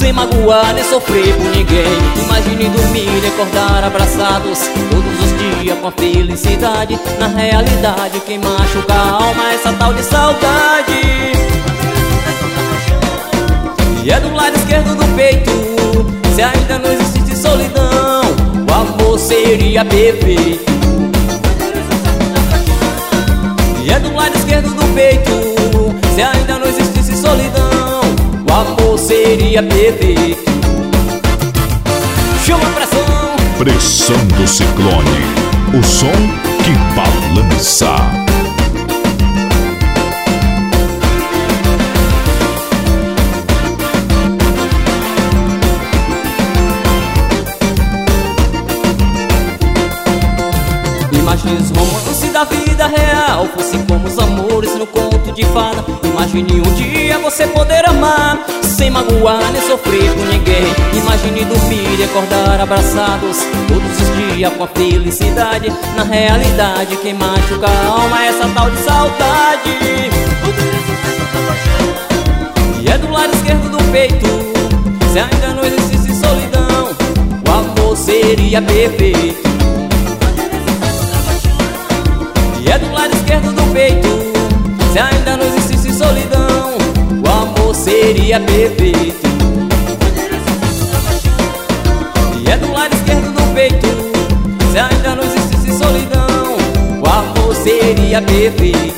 sem magoar nem sofrer por ninguém. Imagine dormir e acordar abraçados todos os dias com a felicidade. Na realidade quem machuca a alma é essa tal de saudade. E é do lado esquerdo do peito, se ainda não existisse solidão, o amor seria perfeito. E é do lado esquerdo do peito, se ainda não existisse solidão, o amor seria perfeito. Chama a pressão. Pressão do Ciclone, o som que balança. Imagine os romances da vida real fosse como os amores no conto de fada. Imagine um dia você poder amar sem magoar nem sofrer por ninguém. Imagine dormir e acordar abraçados todos os dias com a felicidade. Na realidade quem machuca a alma é essa tal de saudade. E é do lado esquerdo do peito, se ainda não existisse solidão, o amor seria perfeito. E é do lado esquerdo do peito, se ainda não existisse solidão, o amor seria perfeito. E é do lado esquerdo do peito, se ainda não existisse solidão, o amor seria perfeito.